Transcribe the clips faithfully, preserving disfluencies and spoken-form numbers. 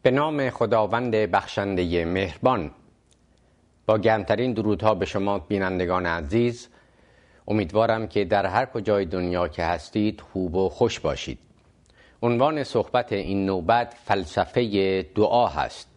به نام خداوند بخشنده مهربان. با گرمترین درودها به شما بینندگان عزیز. امیدوارم که در هر کجای دنیا که هستید خوب و خوش باشید. عنوان صحبت این نوبت فلسفه دعا هست.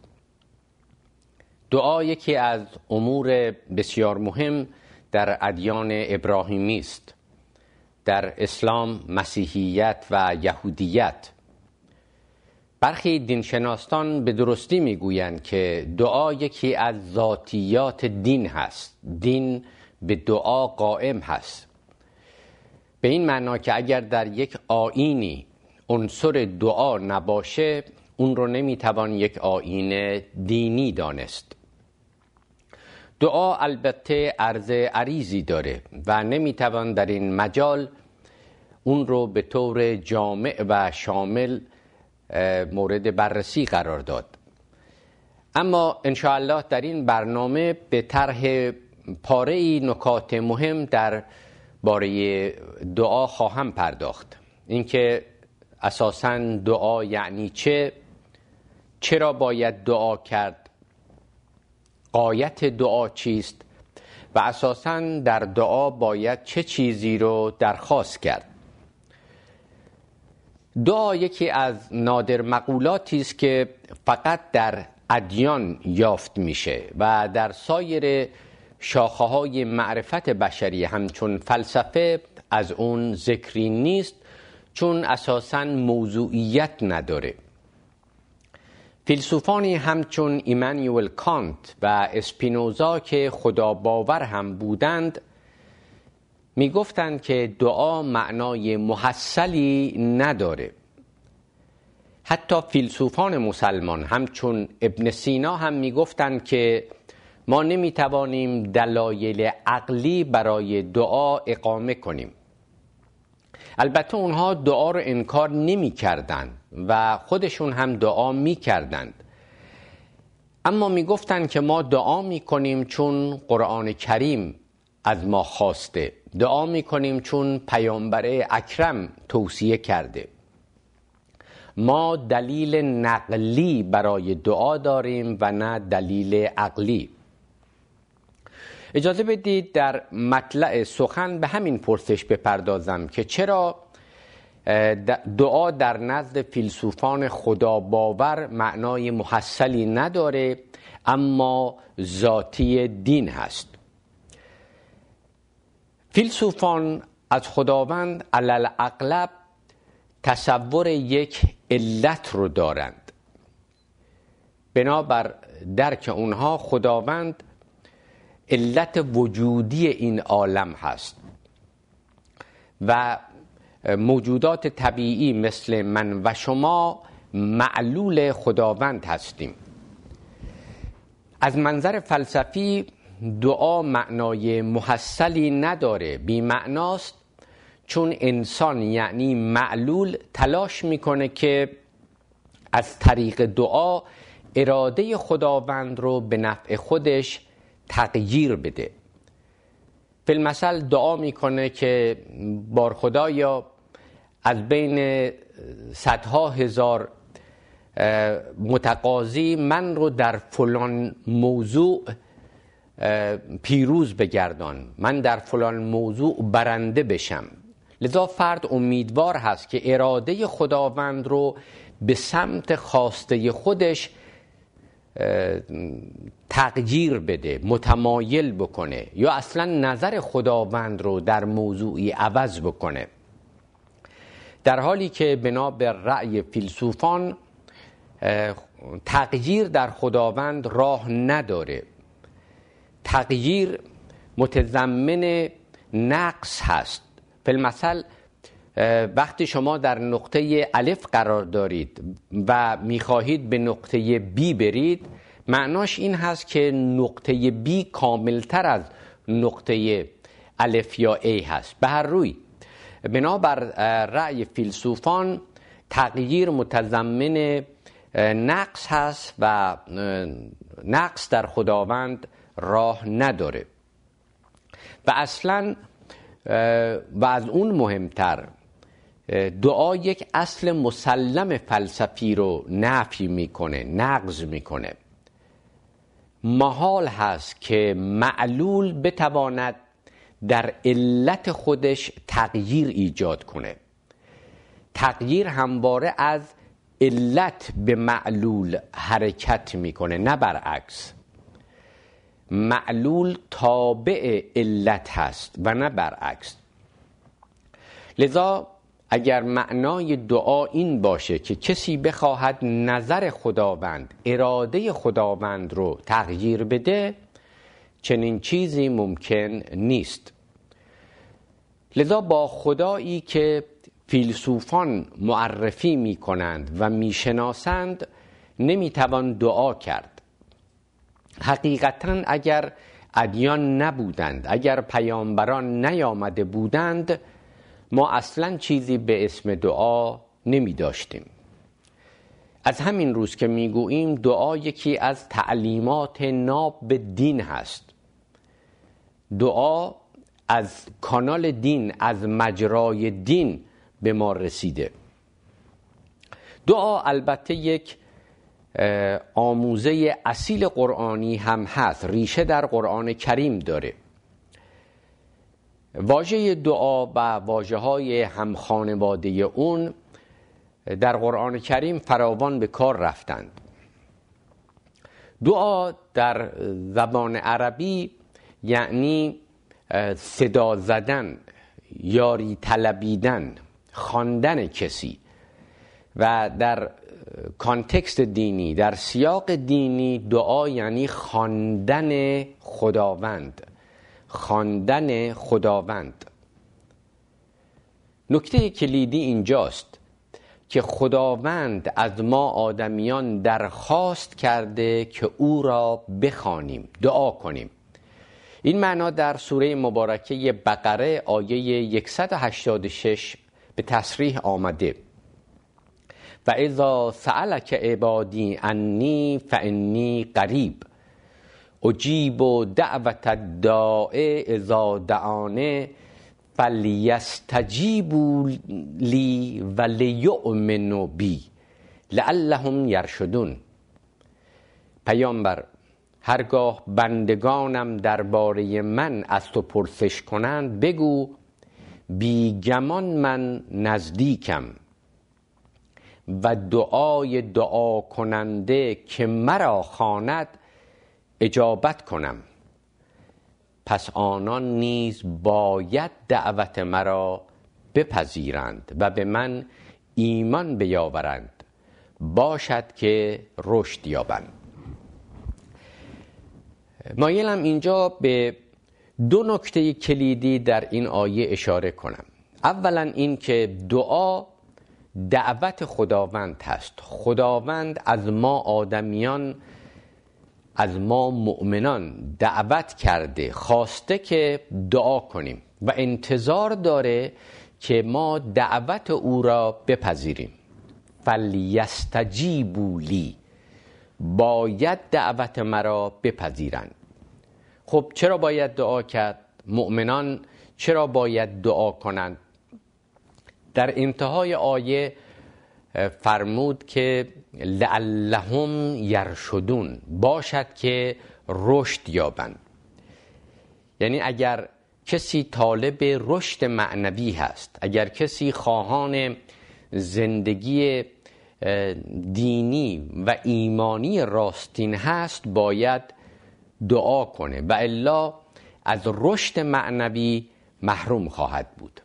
دعا یکی از امور بسیار مهم در ادیان ابراهیمی است، در اسلام، مسیحیت و یهودیت. برخی دینشناسان به درستی میگویند که دعا یکی از ذاتیات دین هست. دین به دعا قائم هست، به این معنا که اگر در یک آیینی عنصر دعا نباشه اون رو نمیتوان یک آیین دینی دانست. دعا البته عرض عریضی داره و نمیتوان در این مجال اون رو به طور جامع و شامل مورد بررسی قرار داد. اما انشاءالله در این برنامه به طرح پاره‌ای نکات مهم در باره دعا خواهم پرداخت. اینکه اساساً دعا یعنی چه، چرا باید دعا کرد، غایت دعا چیست و اساساً در دعا باید چه چیزی رو درخواست کرد. دعا یکی از نادر مقولاتی است که فقط در ادیان یافت میشه و در سایر شاخه‌های معرفت بشری همچون فلسفه از اون ذکری نیست، چون اساساً موضوعیت نداره. فیلسوفانی همچون ایمانوئل کانت و اسپینوزا که خدا باور هم بودند می گفتند که دعا معنای محصلی نداره. حتی فیلسوفان مسلمان همچون ابن سینا هم می گفتند که ما نمی توانیم دلایل عقلی برای دعا اقامه کنیم. البته اونها دعا رو انکار نمی کردند و خودشون هم دعا می کردند، اما می گفتند که ما دعا می کنیم چون قرآن کریم از ما خواسته، دعا می کنیم چون پیامبر اکرم توصیه کرده. ما دلیل نقلی برای دعا داریم و نه دلیل عقلی. اجازه بدید در مطلع سخن به همین پرسش بپردازم که چرا دعا در نزد فیلسوفان خدا باور معنای محصلی نداره اما ذاتی دین هست. فیلسوفان از خداوند علل اغلب تصور یک علت رو دارند. بنابر درک اونها خداوند علت وجودی این عالم هست و موجودات طبیعی مثل من و شما معلول خداوند هستیم. از منظر فلسفی دعا معنای محصلی نداره، بی معناست، چون انسان یعنی معلول تلاش میکنه که از طریق دعا اراده خداوند رو به نفع خودش تغییر بده. فی المثل دعا میکنه که بار خدایا از بین صدها هزار متقاضی من رو در فلان موضوع پیروز بگردان، من در فلان موضوع برنده بشم. لذا فرد امیدوار هست که اراده خداوند رو به سمت خواسته خودش تغییر بده، متمایل بکنه یا اصلا نظر خداوند رو در موضوعی عوض بکنه، در حالی که بنا به رأی فیلسوفان تغییر در خداوند راه نداره. تغییر متضمن نقص هست. فی المثل وقتی شما در نقطه الف قرار دارید و میخواهید به نقطه بی برید، معناش این هست که نقطه بی کاملتر از نقطه الف یا ای هست. به هر روی بنابر رأی فیلسوفان تغییر متضمن نقص هست و نقص در خداوند راه نداره. و اصلا و از اون مهمتر دعا یک اصل مسلم فلسفی رو نفی میکنه، نقض میکنه. محال هست که معلول بتواند در علت خودش تغییر ایجاد کنه. تغییر همواره از علت به معلول حرکت میکنه، نه برعکس. معلول تابع علت هست و نه برعکس. لذا اگر معنای دعا این باشه که کسی بخواهد نظر خداوند، اراده خداوند رو تغییر بده، چنین چیزی ممکن نیست. لذا با خدایی که فیلسوفان معرفی می کنند و می شناسند نمی توان دعا کرد. حقیقتاً اگر ادیان نبودند، اگر پیامبران نیامده بودند، ما اصلاً چیزی به اسم دعا نمی داشتیم. از همین روز که می گوییم دعا یکی از تعلیمات ناب به دین هست. دعا از کانال دین، از مجرای دین به ما رسیده. دعا البته یک آموزه اصیل قرآنی هم هست، ریشه در قرآن کریم داره. واژه دعا و واژه های همخانواده اون در قرآن کریم فراوان به کار رفتند. دعا در زبان عربی یعنی صدا زدن، یاری طلبیدن، خواندن کسی، و در کانتکست دینی، در سیاق دینی، دعا یعنی خواندن خداوند، خواندن خداوند. نکته کلیدی اینجاست که خداوند از ما آدمیان درخواست کرده که او را بخوانیم، دعا کنیم. این معنا در سوره مبارکه بقره آیه صد و هشتاد و شش به تصریح آمده: و اذا سألک عبادی عنی فانی قریب اجیب دعوت الداع اذا دعانه فلیستجیبوا لی ولیؤمنوا بی لعلهم یرشدون. پیامبر، هرگاه بندگانم درباره من از تو پرسش کنند بگو بی گمان من نزدیکم و دعای دعا کننده که مرا خواند اجابت کنم. پس آنان نیز باید دعوت مرا بپذیرند و به من ایمان بیاورند، باشد که رشد یابند. مایلم اینجا به دو نکته کلیدی در این آیه اشاره کنم. اولا این که دعا دعوت خداوند هست. خداوند از ما آدمیان، از ما مؤمنان دعوت کرده، خواسته که دعا کنیم و انتظار داره که ما دعوت او را بپذیریم. فلیستجیبوا لی، باید دعوت مرا بپذیرند. خب چرا باید دعا کرد؟ مؤمنان چرا باید دعا کنند؟ در انتهای آیه فرمود که لعلهم یرشدون، باشد که رشد یابند. یعنی اگر کسی طالب رشد معنوی هست، اگر کسی خواهان زندگی دینی و ایمانی راستین هست، باید دعا کنه و الا از رشد معنوی محروم خواهد بود.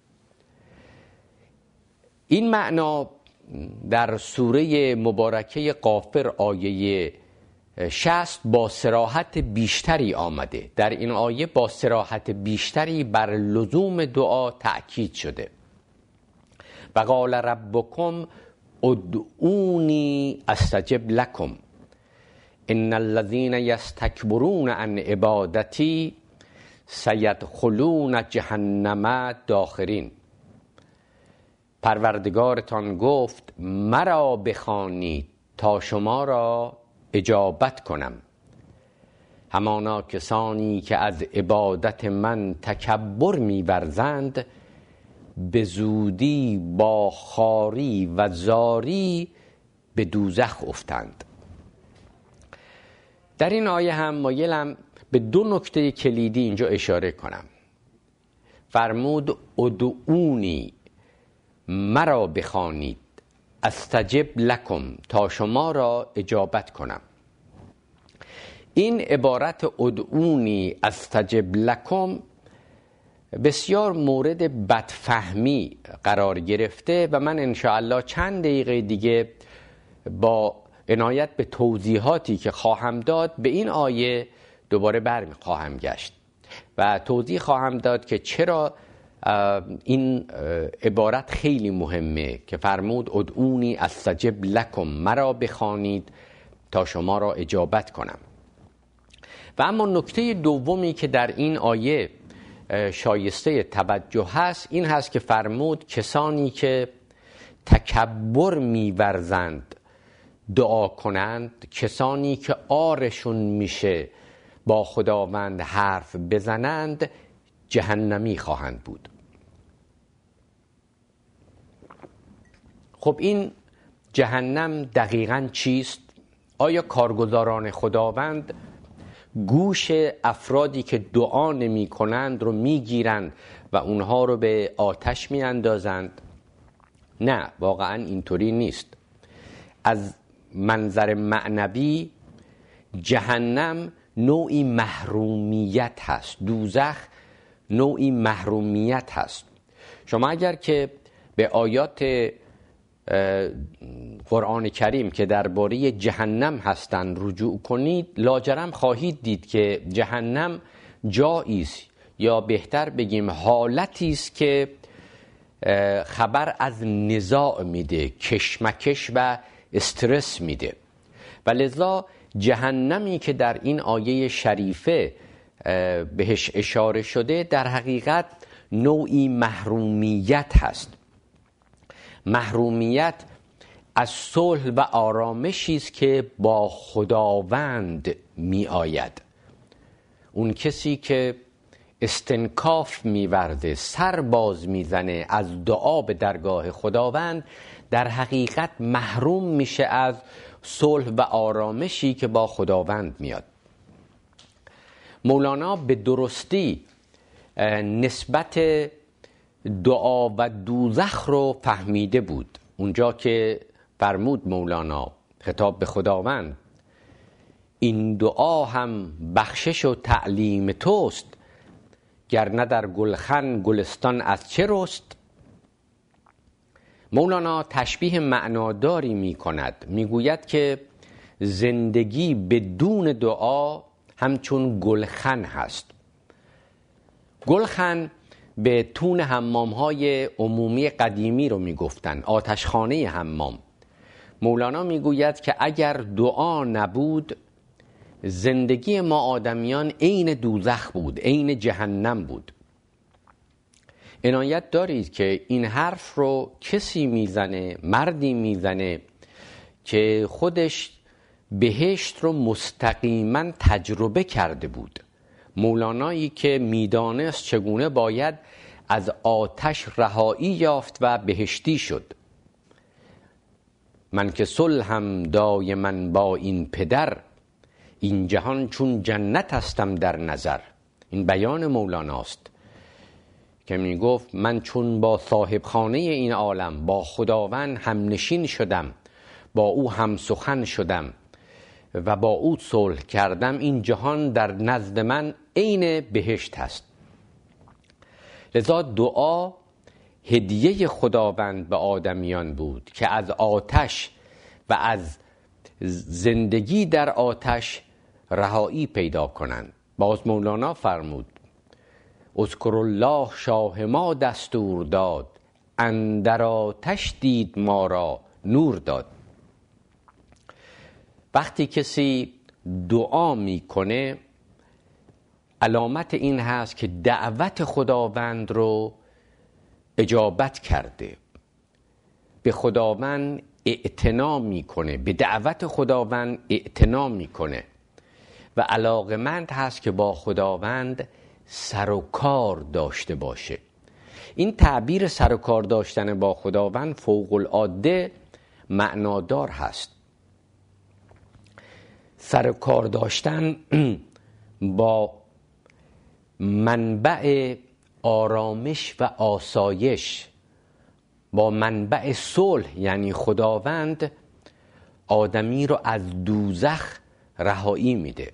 این معنا در سوره مبارکه غافر آیه شصت با صراحت بیشتری آمده. در این آیه با صراحت بیشتری بر لزوم دعا تأکید شده. و قال ربکم ادعونی استجب لکم ان الذین یستکبرون عن عبادتی سیدخلون جهنم داخرین. پروردگارتان گفت مرا بخوانید تا شما را اجابت کنم. همانا کسانی که از عبادت من تکبر می‌ورزند به زودی با خواری و زاری به دوزخ افتند. در این آیه هم مایلم به دو نکته کلیدی اینجا اشاره کنم. فرمود ادعونی، مرا بخوانید، استجب لکم، تا شما را اجابت کنم. این عبارت ادعونی استجب لکم بسیار مورد بدفهمی قرار گرفته و من انشاءالله چند دقیقه دیگه با عنایت به توضیحاتی که خواهم داد به این آیه دوباره برمی خواهم گشت و توضیح خواهم داد که چرا این عبارت خیلی مهمه که فرمود ادعونی استجب لکم، مرا بخوانید تا شما را اجابت کنم. و اما نکته دومی که در این آیه شایسته توجه هست این هست که فرمود کسانی که تکبر می‌ورزند دعا کنند، کسانی که عارشون میشه با خداوند حرف بزنند، جهنمی خواهند بود. خب این جهنم دقیقاً چیست؟ آیا کارگزاران خداوند گوش افرادی که دعا نمی کنند رو می گیرند و اونها رو به آتش می اندازند؟ نه، واقعاً اینطوری نیست. از منظر معنوی جهنم نوعی محرومیت هست، دوزخ نوعی محرومیت هست. شما اگر که به آیات قرآن کریم که درباره جهنم هستند رجوع کنید، لاجرم خواهید دید که جهنم جایی است، یا بهتر بگیم حالتی است که خبر از نزاع میده، کشمکش و استرس میده. و لذا جهنمی که در این آیه شریفه بهش اشاره شده در حقیقت نوعی محرومیت هست. محرومیت از صلح و آرامشی است که با خداوند می آید. اون کسی که استنکاف می‌ورزه، سر باز میزنه از دعا به درگاه خداوند، در حقیقت محروم میشه از صلح و آرامشی که با خداوند میاد. مولانا به درستی نسبت دعا و دوزخ رو فهمیده بود. اونجا که فرمود مولانا خطاب به خداوند این دعا هم بخشش و تعلیم توست، گر نه در گلخن گلستان از چه رست. مولانا تشبیه معناداری می کند، می گوید که زندگی بدون دعا همچون گلخن هست. گلخن به تون حمام‌های عمومی قدیمی رو می گفتن، آتشخانه حمام. مولانا می گوید که اگر دعا نبود زندگی ما آدمیان عین دوزخ بود، عین جهنم بود. عنایت دارید که این حرف رو کسی میزنه، مردی میزنه که خودش بهشت رو مستقیما تجربه کرده بود. مولانایی که میدانست چگونه باید از آتش رهایی یافت و بهشتی شد. من که صلحم دایما با این پدر، این جهان چون جنت هستم در نظر. این بیان مولاناست که می گفت من چون با صاحب خانه این عالم، با خداوند همنشین شدم، با او هم سخن شدم و با او صلح کردم، این جهان در نزد من عین بهشت هست. لذا دعا هدیه خداوند به آدمیان بود که از آتش و از زندگی در آتش رهایی پیدا کنند. باز مولانا فرمود اذکر الله شاه ما دستور داد، اندر آتش دید ما را نور داد. وقتی کسی دعا میکنه علامت این هست که دعوت خداوند رو اجابت کرده، به خداوند اعتنا میکنه، به دعوت خداوند اعتنا میکنه و علاقمند هست که با خداوند سر و کار داشته باشه. این تعبیر سر و کار داشتن با خداوند فوق العاده معنادار هست. سر و کار داشتن با منبع آرامش و آسایش، با منبع صلح، یعنی خداوند آدمی رو از دوزخ رهایی میده.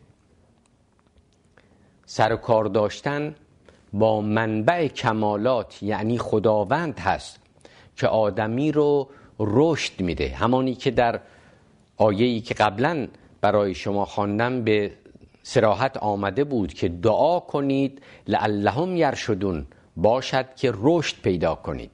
سر و کار داشتن با منبع کمالات، یعنی خداوند هست که آدمی رو رشد میده. همانی که در آیه‌ای که قبلا برای شما خواندم به صراحت آمده بود که دعا کنید لعلهم یرشدون، باشد که رشد پیدا کنید.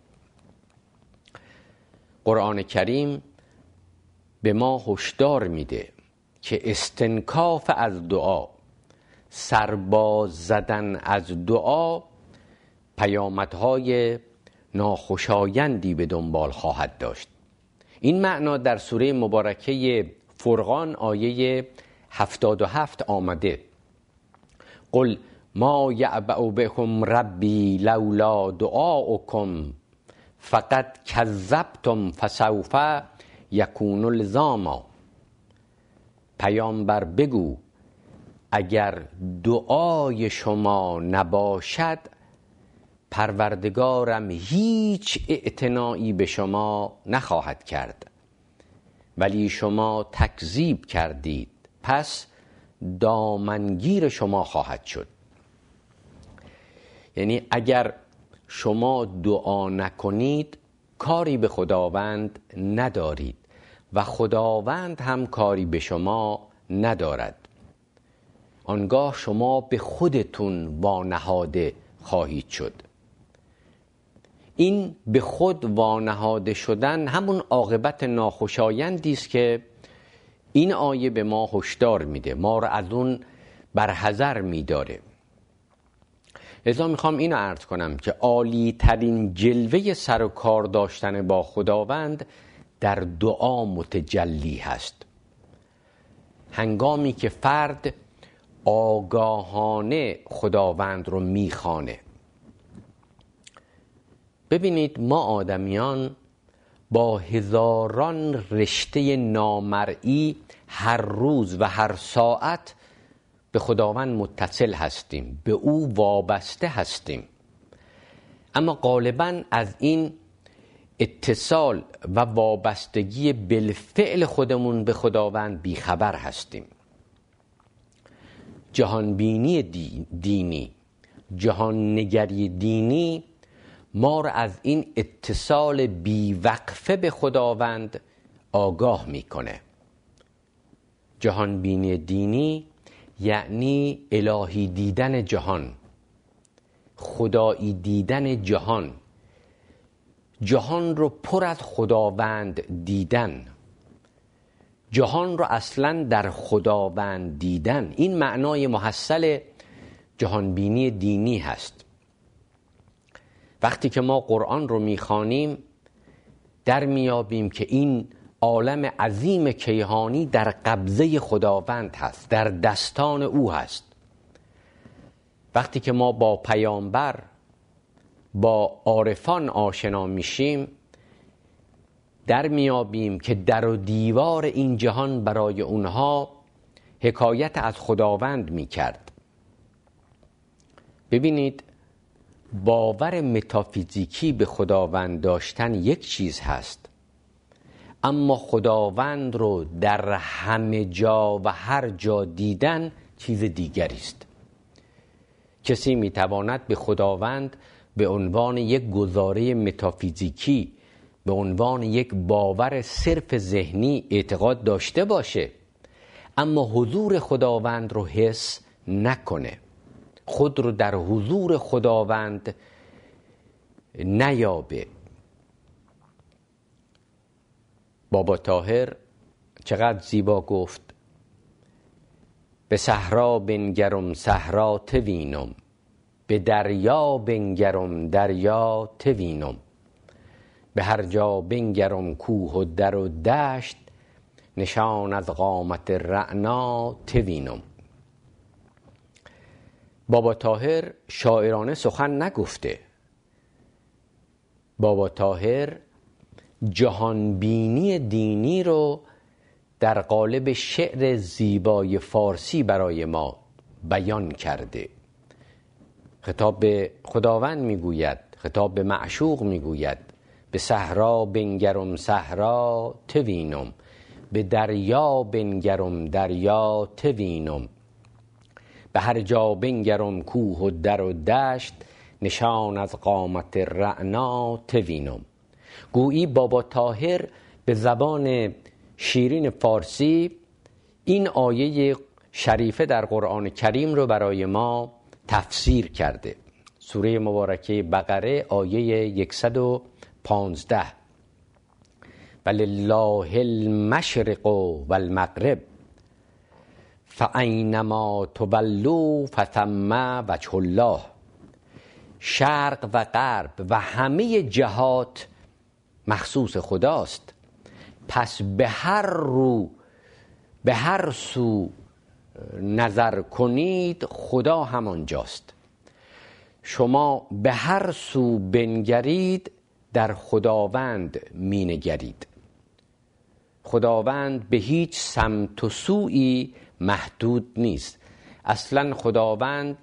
قرآن کریم به ما هشدار میده که استنکاف از دعا، سرباز زدن از دعا، پیامدهای ناخوشایندی به دنبال خواهد داشت. این معنا در سوره مبارکه فرقان آیه هفتاد و هفت آمده: قل ما یعبأ بكم ربی لولا دعاؤکم فقد کذبتم فسوف یکون لزاما. پیامبر بگو اگر دعای شما نباشد پروردگارم هیچ اعتنایی به شما نخواهد کرد، ولی شما تکذیب کردید، پس دامنگیر شما خواهد شد. یعنی اگر شما دعا نکنید کاری به خداوند ندارید و خداوند هم کاری به شما ندارد. آنگاه شما به خودتون وانهاده خواهید شد. این به خود وانهاده شدن همون عاقبت ناخوشایندی است که این آیه به ما هشدار میده، ما رو از اون برحذر میداره. لذا میخوام اینو عرض کنم که عالی ترین جلوه سر و کار داشتن با خداوند در دعا متجلی هست. هنگامی که فرد آگاهانه خداوند رو میخوانه. ببینید ما آدمیان با هزاران رشته نامرئی هر روز و هر ساعت به خداوند متصل هستیم، به او وابسته هستیم، اما غالباً از این اتصال و وابستگی بالفعل خودمون به خداوند بیخبر هستیم. جهانبینی دینی، جهان نگری دینی ما را از این اتصال بیوقفه به خداوند آگاه میکنه. جهانبینی دینی یعنی الهی دیدن جهان، خدایی دیدن جهان، جهان رو پر از خداوند دیدن، جهان رو اصلا در خداوند دیدن. این معنای محصل جهانبینی دینی هست. وقتی که ما قرآن رو میخوانیم در میابیم که این عالم عظیم کیهانی در قبضه خداوند هست، در دستان او هست. وقتی که ما با پیامبر، با عارفان آشنا میشیم در میابیم که در و دیوار این جهان برای اونها حکایت از خداوند میکرد. ببینید باور متافیزیکی به خداوند داشتن یک چیز هست، اما خداوند رو در همه جا و هر جا دیدن چیز دیگری است. کسی میتواند به خداوند به عنوان یک گزاره متافیزیکی، به عنوان یک باور صرف ذهنی اعتقاد داشته باشه، اما حضور خداوند رو حس نکنه، خود رو در حضور خداوند نیابه. بابا طاهر چقدر زیبا گفت: به صحرا بنگرم صحرا توینم، به دریا بنگرم دریا توینم، به هر جا بنگرم کوه و در و دشت، نشان از قامت رعنا توینم. بابا طاهر شاعرانه سخن نگفته، بابا طاهر جهانبینی دینی رو در قالب شعر زیبای فارسی برای ما بیان کرده. خطاب به خداوند میگوید، خطاب به معشوق میگوید: به صحرا بنگرم صحرا توینم، به دریا بنگرم دریا توینم، به هر جا بنگرم کوه و در و دشت، نشان از قامت رعنا توینم. گویی بابا طاهر به زبان شیرین فارسی این آیه شریفه در قرآن کریم رو برای ما تفسیر کرده. سوره مبارکه بقره آیه صد و پانزده: ولله المشرق والمغرب فاینما تولوا فثم وجه الله. شرق و غرب و همه جهات مخصوص خداست، پس به هر رو به هر سو نظر کنید خدا همانجاست. شما به هر سو بنگرید در خداوند می نگرید. خداوند به هیچ سمت و سویی محدود نیست. اصلا خداوند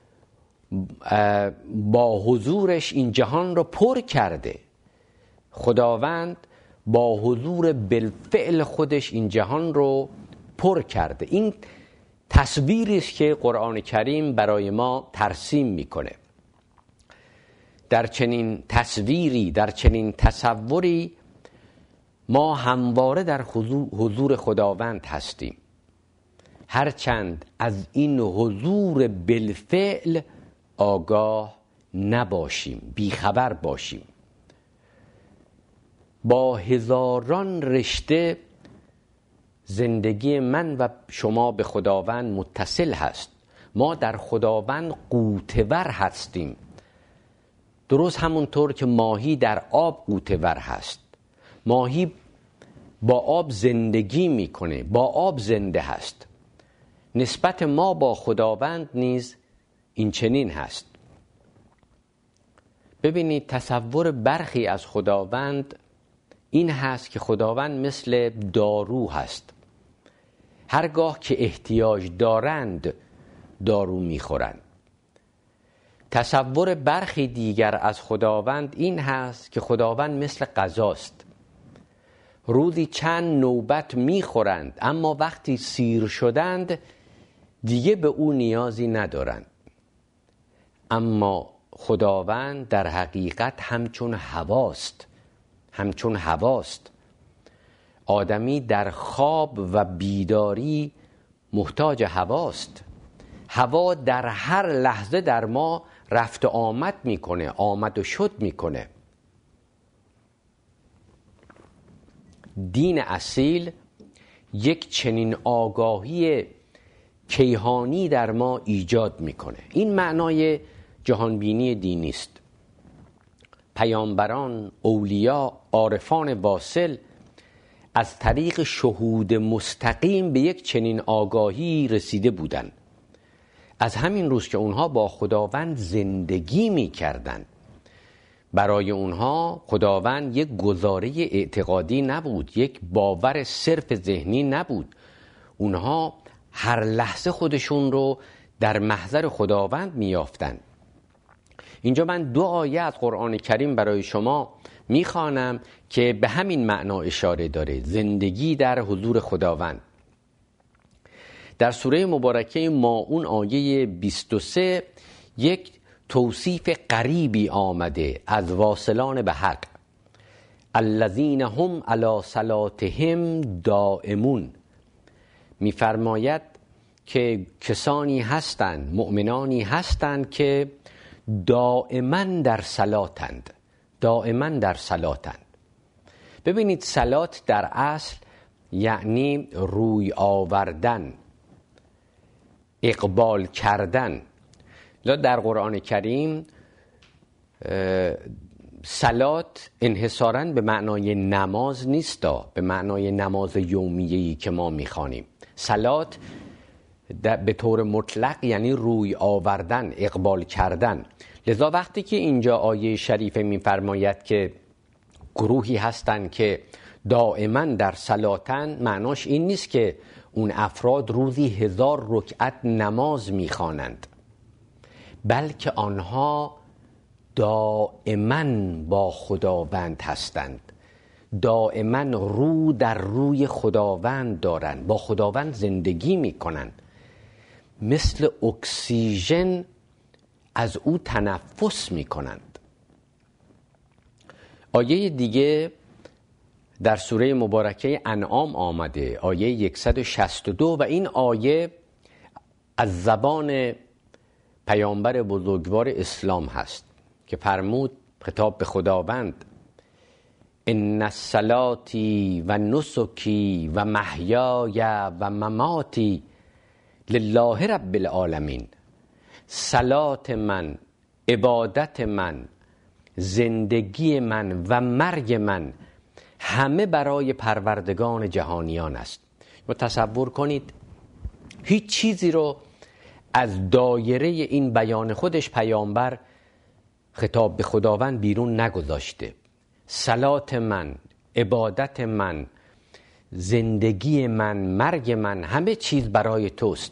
با حضورش این جهان رو پر کرده. خداوند با حضور بالفعل خودش این جهان رو پر کرده. این تصویری است که قرآن کریم برای ما ترسیم میکنه. در چنین تصویری، در چنین تصوری ما همواره در حضور خداوند هستیم، هرچند از این حضور بالفعل آگاه نباشیم، بیخبر باشیم. با هزاران رشته زندگی من و شما به خداوند متصل هست. ما در خداوند غوطه‌ور هستیم، درست همونطور که ماهی در آب غوطه‌ور هست. ماهی با آب زندگی میکنه، با آب زنده هست. نسبت ما با خداوند نیز این چنین هست. ببینید، تصور برخی از خداوند این هست که خداوند مثل دارو هست. هرگاه که احتیاج دارند دارو میخورند. تصور برخی دیگر از خداوند این هست که خداوند مثل غذاست. روزی چند نوبت میخورند، اما وقتی سیر شدند دیگه به او نیازی ندارند. اما خداوند در حقیقت همچون هواست، همچون هواست. آدمی در خواب و بیداری محتاج هواست. هوا در هر لحظه در ما رفت و آمد میکنه، آمد و شد میکنه. دین اصیل یک چنین آگاهی کیهانی در ما ایجاد میکنه. این معنای جهانبینی دینی است. پیامبران، اولیا، عارفان واصل از طریق شهود مستقیم به یک چنین آگاهی رسیده بودند. از همین روز که اونها با خداوند زندگی می کردند. برای اونها خداوند یک گزاره اعتقادی نبود، یک باور صرف ذهنی نبود. اونها هر لحظه خودشون رو در محضر خداوند می یافتند. اینجا من دو آیه از قرآن کریم برای شما میخوانم که به همین معنا اشاره داره، زندگی در حضور خداوند. در سوره مبارکه ماعون آیه بیست و سه یک توصیف غریبی آمده از واصلان به حق. الذین هم علی صلاتهم دائمون. میفرماید که کسانی هستند، مؤمنانی هستند که دائما در صلاتند، دائما در صلاتند. ببینید، صلات در اصل یعنی روی آوردن، اقبال کردن. در قرآن کریم صلات انحصاراً به معنای نماز نیست، به معنای نماز یومیه‌ای که ما میخوانیم. صلات به طور مطلق یعنی روی آوردن، اقبال کردن. لذا وقتی که اینجا آیه شریفه می‌فرماید که گروهی هستند که دائما در صلاتن، معناش این نیست که اون افراد روزی هزار رکعت نماز می‌خوانند، بلکه آنها دائما با خداوند هستند، دائما رو در روی خداوند دارند، با خداوند زندگی می‌کنند، مثل اکسیژن از او تنفس می‌کنند. آیه دیگه در سوره مبارکه انعام آمده، آیه صد و شصت و دو، و این آیه از زبان پیامبر بزرگوار اسلام هست که فرمود، خطاب به خداوند: ان صلاتی و نسکی و محیای و مماتی لله رب العالمین. صلات من، عبادت من، زندگی من و مرگ من همه برای پروردگان جهانیان است. و تصور کنید هیچ چیزی رو از دایره این بیان خودش پیامبر خطاب به خداوند بیرون نگذاشته. صلات من، عبادت من، زندگی من، مرگ من، همه چیز برای توست،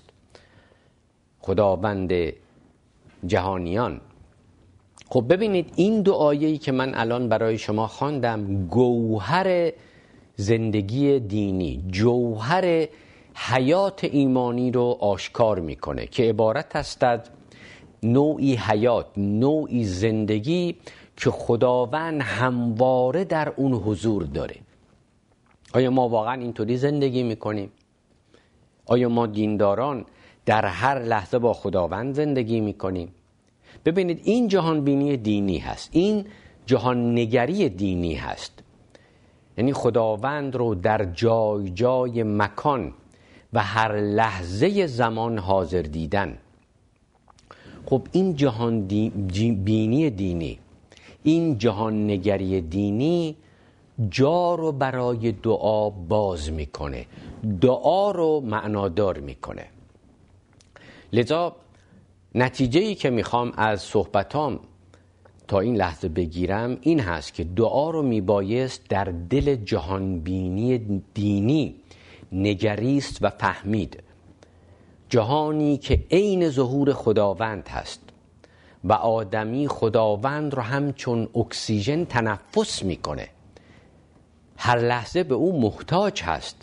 خداوند جهانیان. خب ببینید این دو آیه‌ای که من الان برای شما خواندم گوهر زندگی دینی، جوهر حیات ایمانی رو آشکار میکنه که عبارت است از نوعی حیات، نوعی زندگی که خداوند همواره در اون حضور داره. آیا ما واقعا اینطوری زندگی میکنیم؟ آیا ما دینداران در هر لحظه با خداوند زندگی میکنیم؟ ببینید این جهان بینی دینی هست، این جهان نگری دینی هست، یعنی خداوند رو در جای جای مکان و هر لحظه زمان حاضر دیدن. خب این جهان دی بینی دینی، این جهان نگری دینی جا رو برای دعا باز میکنه، دعا رو معنادار میکنه. لذا نتیجه‌ای که میخوام از صحبتام تا این لحظه بگیرم این هست که دعا رو میبایست در دل جهان بینی دینی نگریست و فهمید. جهانی که عین ظهور خداوند هست و آدمی خداوند رو همچون اکسیژن تنفس میکنه، هر لحظه به او محتاج هست.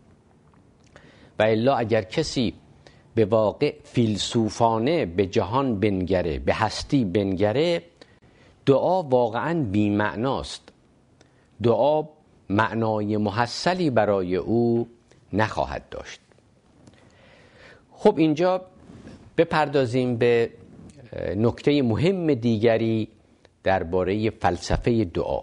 و الا اگر کسی به واقع فیلسوفانه به جهان بنگره، به هستی بنگره، دعا واقعا بی معناست، دعا معنای محصلی برای او نخواهد داشت. خب اینجا بپردازیم به نکته مهم دیگری درباره فلسفه دعا.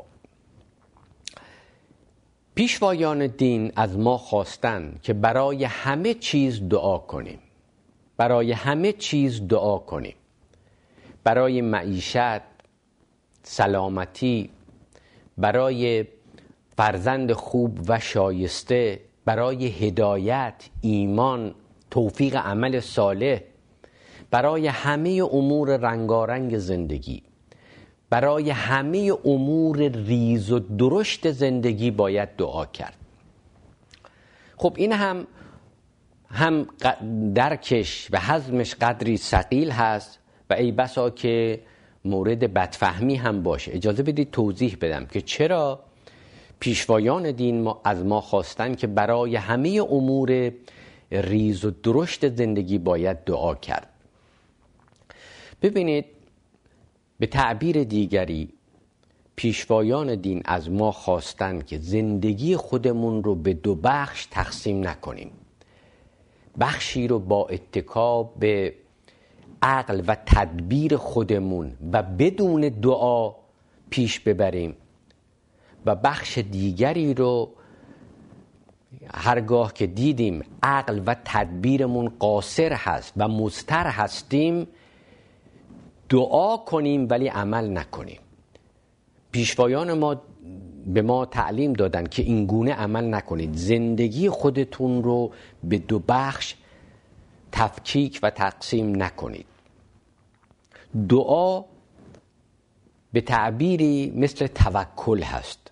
پیشوایان دین از ما خواستند که برای همه چیز دعا کنیم، برای همه چیز دعا کنیم، برای معیشت، سلامتی، برای فرزند خوب و شایسته، برای هدایت، ایمان، توفیق عمل صالح، برای همه امور رنگارنگ زندگی، برای همه امور ریز و درشت زندگی باید دعا کرد. خب این هم هم درکش و هضمش قدری ثقیل هست و ای بسا که مورد بدفهمی هم باشه. اجازه بدید توضیح بدم که چرا پیشوایان دین ما از ما خواستن که برای همه امور ریز و درشت زندگی باید دعا کرد. ببینید به تعبیر دیگری پیشوایان دین از ما خواستن که زندگی خودمون رو به دو بخش تقسیم نکنیم. بخشی رو با اتکا به عقل و تدبیر خودمون و بدون دعا پیش ببریم و بخش دیگری رو هرگاه که دیدیم عقل و تدبیرمون قاصر هست و مضطر هستیم دعا کنیم ولی عمل نکنیم. پیشوایان ما به ما تعلیم دادن که این گونه عمل نکنید، زندگی خودتون رو به دو بخش تفکیک و تقسیم نکنید. دعا به تعبیری مثل توکل هست.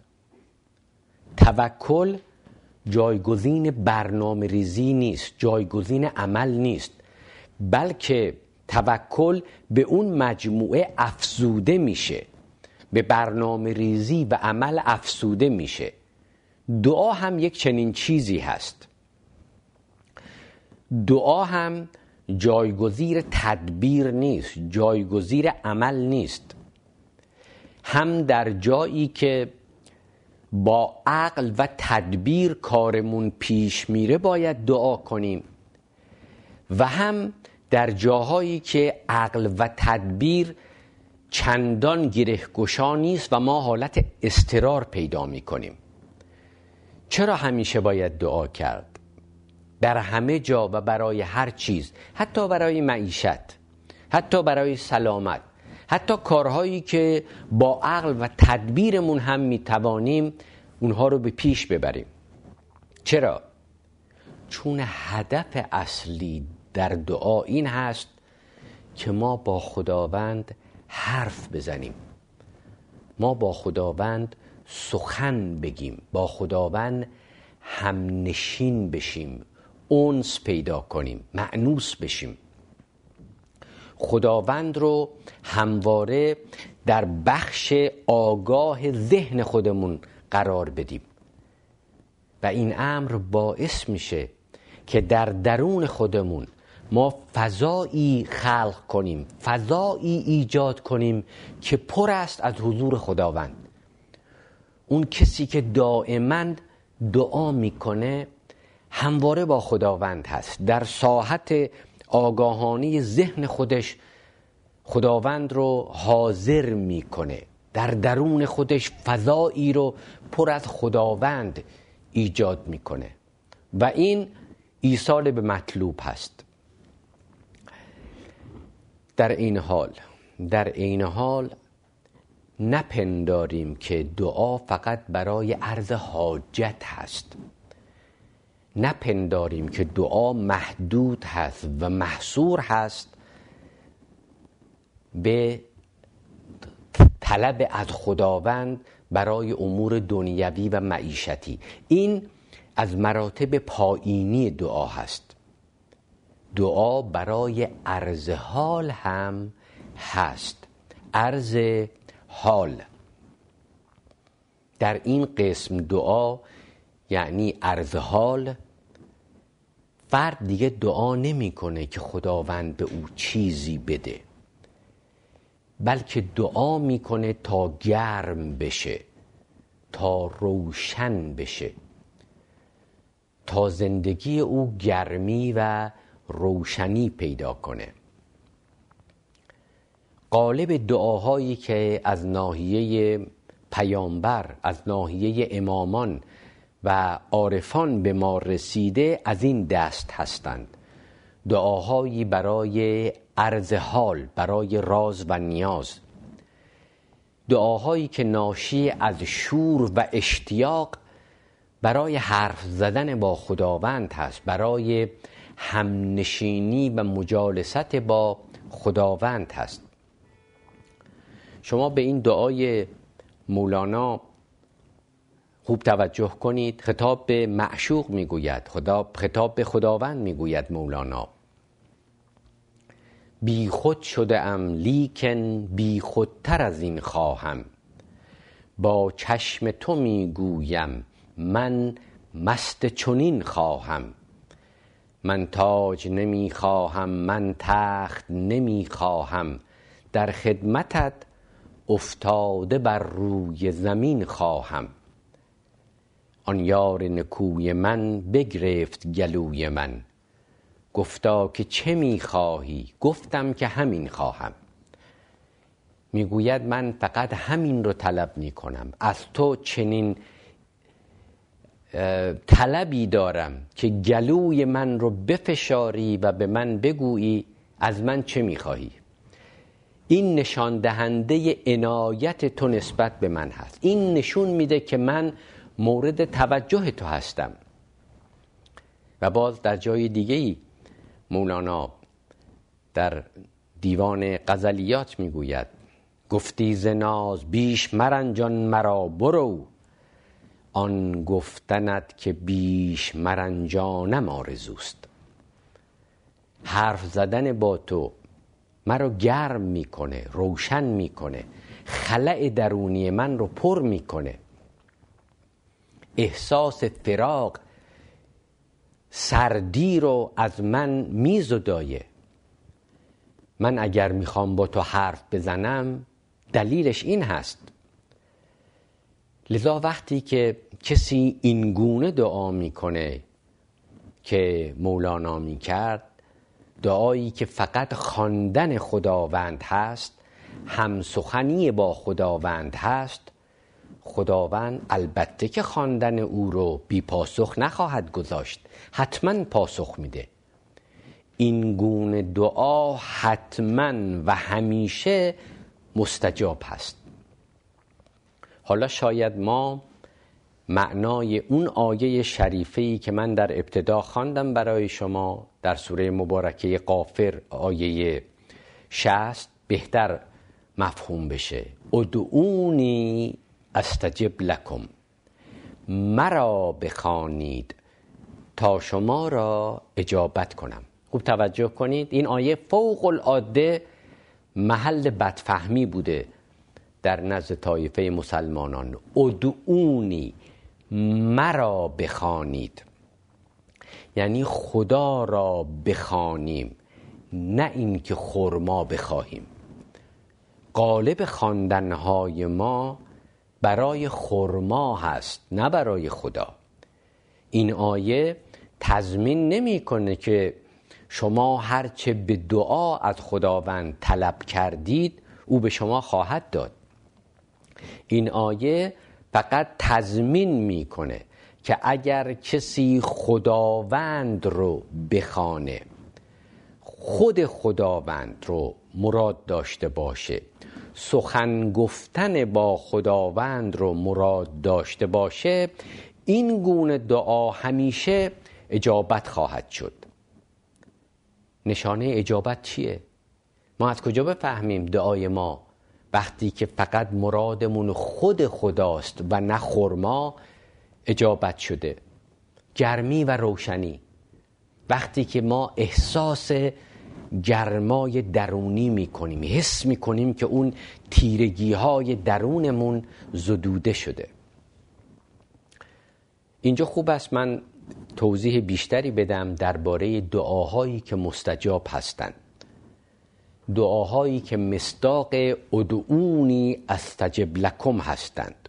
توکل جایگزین برنامه ریزی نیست، جایگزین عمل نیست، بلکه توکل به اون مجموعه افزوده میشه، به برنامه ریزی و عمل افزوده میشه. دعا هم یک چنین چیزی هست. دعا هم جایگزیر تدبیر نیست، جایگزیر عمل نیست. هم در جایی که با عقل و تدبیر کارمون پیش میره باید دعا کنیم و هم در جاهایی که عقل و تدبیر چندان گره‌گشا نیست و ما حالت اضطرار پیدا میکنیم. چرا همیشه باید دعا کرد؟ در همه جا و برای هر چیز، حتی برای معیشت، حتی برای سلامت، حتی کارهایی که با عقل و تدبیرمون هم میتوانیم اونها رو به پیش ببریم. چرا؟ چون هدف اصلی در دعا این هست که ما با خداوند حرف بزنیم، ما با خداوند سخن بگیم، با خداوند همنشین بشیم، انس پیدا کنیم، مأنوس بشیم، خداوند رو همواره در بخش آگاه ذهن خودمون قرار بدیم و این امر باعث میشه که در درون خودمون ما فضایی خلق کنیم، فضایی ایجاد کنیم که پر است از حضور خداوند. اون کسی که دائما دعا میکنه همواره با خداوند هست، در ساحت آگاهانه ذهن خودش خداوند رو حاضر میکنه، در درون خودش فضایی رو پر از خداوند ایجاد میکنه و این ایصال به مطلوب هست. در این حال در این حال نپنداریم که دعا فقط برای عرض حاجت هست، نپنداریم که دعا محدود هست و محصور هست به طلب از خداوند برای امور دنیوی و معیشتی. این از مراتب پایینی دعا هست. دعا برای عرض حال هم هست. عرض حال در این قسم دعا یعنی عرض حال. فرد دیگه دعا نمیکنه که خداوند به او چیزی بده، بلکه دعا میکنه تا گرم بشه، تا روشن بشه، تا زندگی او گرمی و روشنی پیدا کنه. قالب دعاهایی که از ناحیه پیامبر، از ناحیه امامان و عارفان به ما رسیده از این دست هستند. دعاهایی برای عرض حال، برای راز و نیاز، دعاهایی که ناشی از شور و اشتیاق برای حرف زدن با خداوند هست، برای همنشینی و مجالست با خداوند هست. شما به این دعای مولانا خوب توجه کنید. خطاب به معشوق میگوید، خدا خطاب به خداوند میگوید مولانا: بی خود شده ام لیکن بی خودتر از این خواهم، با چشم تو میگویم من مست چنین خواهم. من تاج نمیخواهم، من تخت نمیخواهم، در خدمتت افتاده بر روی زمین خواهم. آن یار نکوی من بگرفت گلوی من، گفتا که چه میخواهی؟ گفتم که همین خواهم. میگوید من فقط همین رو طلب میکنم، از تو چنین طلبی دارم که گلوی من رو بفشاری و به من بگویی از من چه میخواهی. این نشان دهنده عنایت تو نسبت به من هست. این نشون میده که من مورد توجه تو هستم. و باز در جای دیگه‌ای مولانا در دیوان غزلیات میگوید گفتی ز ناز بیش مرنجان مرا برو، آن گفتنت که بیش مرنجانم آرزوست. حرف زدن با تو مرا گرم میکنه، روشن میکنه، خلأ درونی من رو پر میکنه. احساس فراق سردی رو از من میزدایه. من اگر میخوام با تو حرف بزنم دلیلش این هست. لذا وقتی که کسی این گونه دعا میکنه که مولانا میکرد، دعایی که فقط خواندن خداوند هست، هم سخنی با خداوند هست، خداوند البته که خواندن او رو بی پاسخ نخواهد گذاشت، حتما پاسخ میده. این گونه دعا حتما و همیشه مستجاب هست. حالا شاید ما معنای اون آیه شریفه‌ای که من در ابتدا خواندم برای شما در سوره مبارکه غافر آیه شصت بهتر مفهوم بشه. ادعونی استجب لکم، مرا بخوانید تا شما را اجابت کنم. خوب توجه کنید، این آیه فوق العاده محل بدفهمی بوده در نزد طایفه مسلمانان. ادعونی، مرا بخوانید، یعنی خدا را بخوانیم، نه این که خرما بخواهیم. غالب خواندنهای ما برای خرما هست، نه برای خدا. این آیه تضمین نمی کنه که شما هرچه به دعا از خداوند طلب کردید او به شما خواهد داد. این آیه فقط تضمین میکنه که اگر کسی خداوند رو بخوانه، خود خداوند رو مراد داشته باشه، سخن گفتن با خداوند رو مراد داشته باشه، این گونه دعا همیشه اجابت خواهد شد. نشانه اجابت چیه؟ ما از کجا بفهمیم دعای ما وقتی که فقط مرادمون خود خداست و نه خرما اجابت شده؟ گرمی و روشنی. وقتی که ما احساس گرمای درونی میکنیم، حس میکنیم که اون تیرگی های درونمون زدوده شده. اینجا خوب است من توضیح بیشتری بدم درباره دعاهایی که مستجاب هستند، دعاهایی که مصداق ادعونی استجب لکم هستند.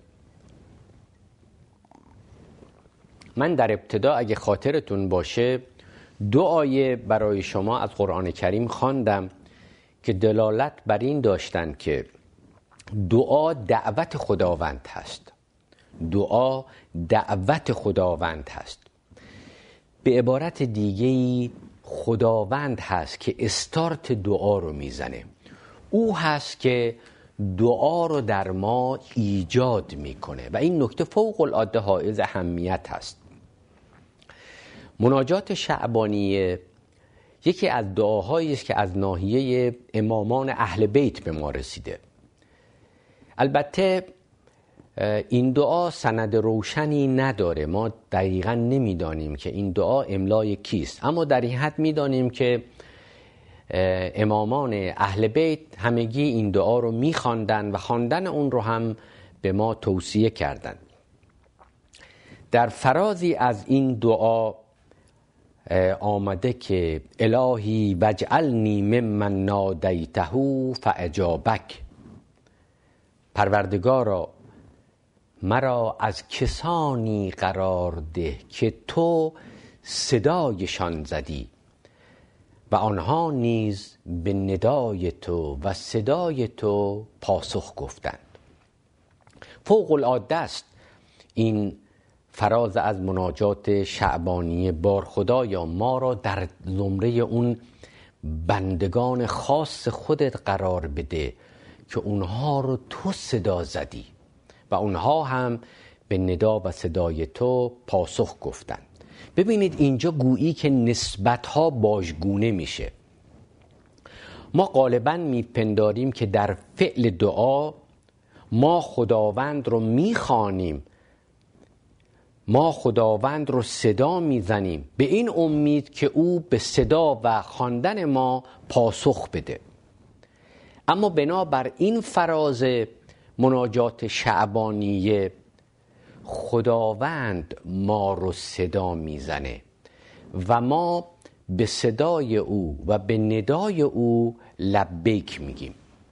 من در ابتدا اگه خاطرتون باشه دو آیه برای شما از قرآن کریم خواندم که دلالت بر این داشتند که دعا دعوت خداوند هست. دعا دعوت خداوند هست. به عبارت دیگه‌ای خداوند هست که استارت دعا رو میزنه. او هست که دعا رو در ما ایجاد میکنه و این نکته فوق العاده حائز اهمیت هست. مناجات شعبانیه یکی از دعاهایی است که از ناحیه امامان اهل بیت به ما رسیده. البته این دعا سند روشنی نداره، ما دقیقا نمیدانیم که این دعا املای کیست، اما در این حد میدانیم که امامان اهل بیت همگی این دعا رو میخواندن و خواندن اون رو هم به ما توصیه کردند. در فرازی از این دعا آمده که الهی وجعلنی ممن نادیته فاجابک، پروردگارا مرا از کسانی قرار ده که تو صدایشان زدی و آنها نیز به ندای تو و صدای تو پاسخ گفتند. فوق العاده است این فراز از مناجات شعبانی. بار خدایا ما را در زمره اون بندگان خاص خودت قرار بده که اونها رو تو صدا زدی و اونها هم به ندا و صدای تو پاسخ گفتند. ببینید اینجا گویی که نسبت‌ها باژگونه میشه. ما غالباً میپنداریم که در فعل دعا ما خداوند رو میخوانیم، ما خداوند رو صدا میزنیم به این امید که او به صدا و خواندن ما پاسخ بده. اما بنابر این فراز مناجات شعبانیه خداوند ما رو صدا میزنه و ما به صدای او و به ندای او لبیک میگیم.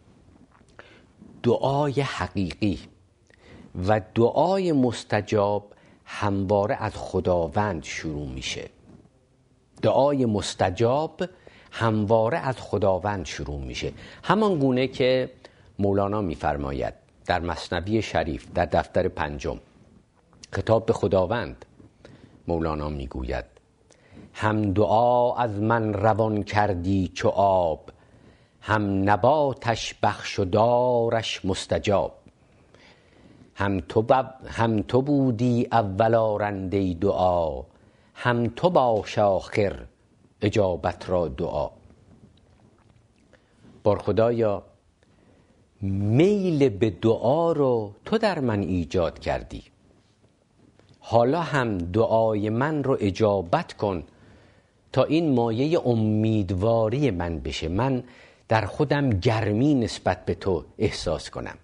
دعای حقیقی و دعای مستجاب همواره از خداوند شروع میشه. دعای مستجاب همواره از خداوند شروع میشه، همان گونه که مولانا میفرماید در مثنوی شریف در دفتر پنجم خطاب به خداوند. مولانا میگوید هم دعا از من روان کردی چو آب، هم نباتش بخش و دارش مستجاب. هم تو, ب... هم تو بودی اول آرنده دعا، هم تو باش آخر اجابت را دعا. بار خدایا میل به دعا رو تو در من ایجاد کردی، حالا هم دعای من رو اجابت کن تا این مایه امیدواری من بشه، من در خودم گرمی نسبت به تو احساس کنم.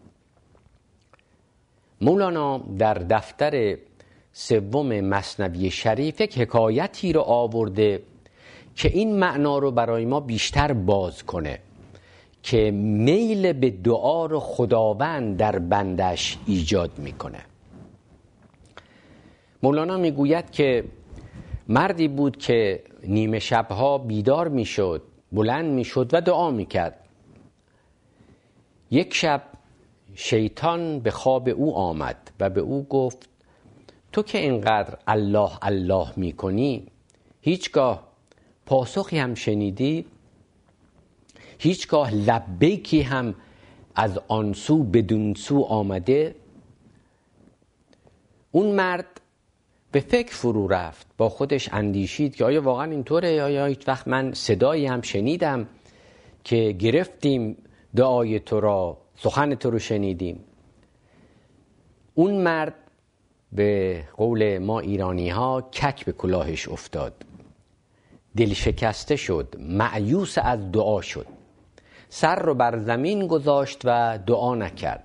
مولانا در دفتر سوم مثنوی شریف یک حکایتی رو آورده که این معنا رو برای ما بیشتر باز کنه که میل به دعا رو خداوند در بندش ایجاد میکنه. مولانا میگوید که مردی بود که نیمه شبها بیدار میشد، بلند میشد و دعا میکرد. یک شب شیطان به خواب او آمد و به او گفت تو که اینقدر الله الله میکنی، هیچگاه پاسخی هم شنیدی؟ هیچگاه لبیکی هم از آن سو بدون سو آمده؟ اون مرد به فکر فرو رفت، با خودش اندیشید که آیا واقعا اینطوره؟ آیا هیچ وقت من صدایی هم شنیدم که گرفتیم دعای تو را، سخن تو رو شنیدیم؟ اون مرد به قول ما ایرانی ها کک به کلاهش افتاد، دل شکسته شد، مایوس از دعا شد، سر رو بر زمین گذاشت و دعا نکرد.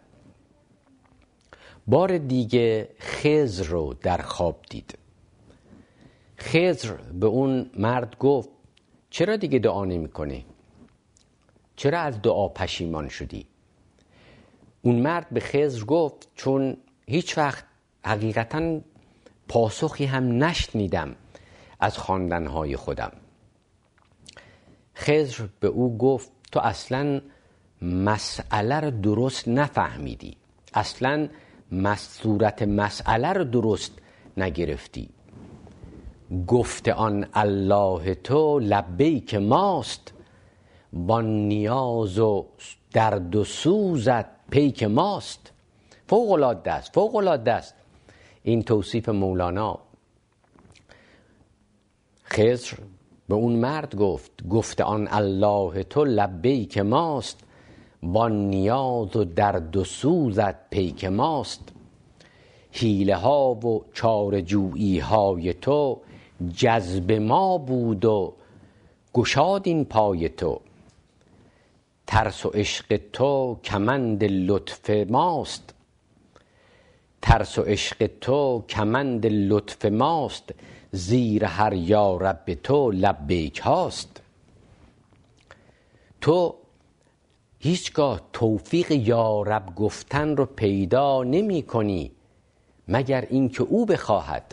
بار دیگه خضر رو در خواب دید. خضر به اون مرد گفت چرا دیگه دعا نمی کنی؟ چرا از دعا پشیمان شدی؟ اون مرد به خضر گفت چون هیچ وقت حقیقتاً پاسخی هم نشنیدم از خواندنهای خودم. خضر به او گفت تو اصلاً مسئله رو درست نفهمیدی، اصلاً صورت مسئله رو درست نگرفتی. گفت آن الله تو لبیک ماست، وان نیاز و درد و سوزت پیک ماست. فوق العاده است، فوق العاده است این توصیف مولانا. خضر به اون مرد گفت گفت آن الله تو لبیک ماست، وان نیاز و درد و سوزت پیک ماست. حیله ها و چاره جویی های تو جذب ما بود و گشاد این پای تو. ترس و عشق تو کمند لطف ماست، ترس و عشق تو کمند لطف ماست، زیر هر یا رب تو لبیک هاست. تو هیچگاه توفیق یا رب گفتن رو پیدا نمی کنی مگر اینکه او بخواهد.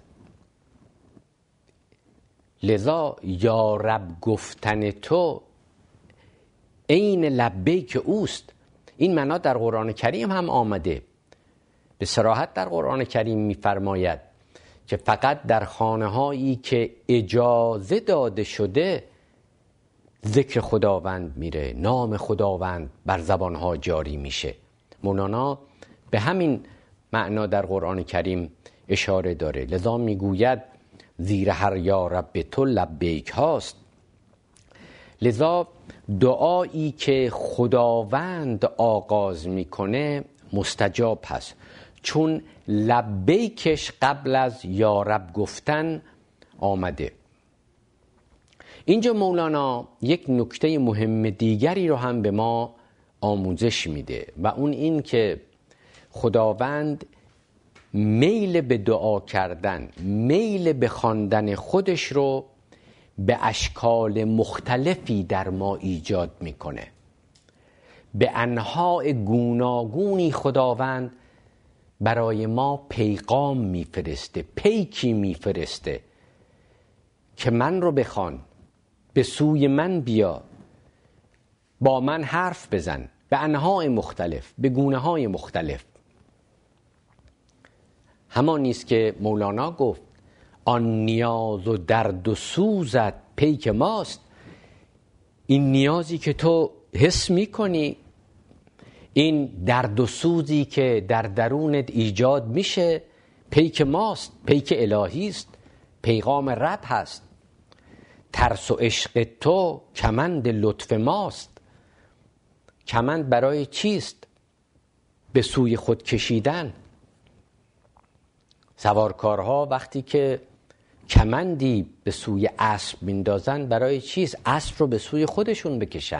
لذا یا رب گفتن تو عین لبیک اوست. این معنا در قرآن کریم هم آمده، به صراحت در قرآن کریم می‌فرماید که فقط در خانه‌هایی که اجازه داده شده ذکر خداوند میره، نام خداوند بر زبانها جاری میشه. مولانا به همین معنا در قرآن کریم اشاره داره. لذا میگوید زیر هر یا رب تو لبیک هاست. لذا دعایی که خداوند آغاز میکنه مستجاب هست، چون لبیکش قبل از یا رب گفتن آمده. اینجا مولانا یک نکته مهم دیگری رو هم به ما آموزش میده و اون این که خداوند میل به دعا کردن، میل به خواندن خودش رو به اشکال مختلفی در ما ایجاد میکنه. به انواع گوناگونی خداوند برای ما پیغام میفرسته، پیکی میفرسته که من رو بخوان، به سوی من بیا، با من حرف بزن، به انواع مختلف، به گونه های مختلف. همان نیست که مولانا گفت آن نیاز و درد و سوزت پیک ماست. این نیازی که تو حس میکنی، این درد و سوزی که در درونت ایجاد میشه، پیک ماست، پیک الهی است، پیغام رب هست. ترس و عشق تو کمند لطف ماست. کمند برای چیست؟ به سوی خود کشیدن. سوارکارها وقتی که کمندی به سوی اسب میندازن برای چیست؟ اسب رو به سوی خودشون بکشن.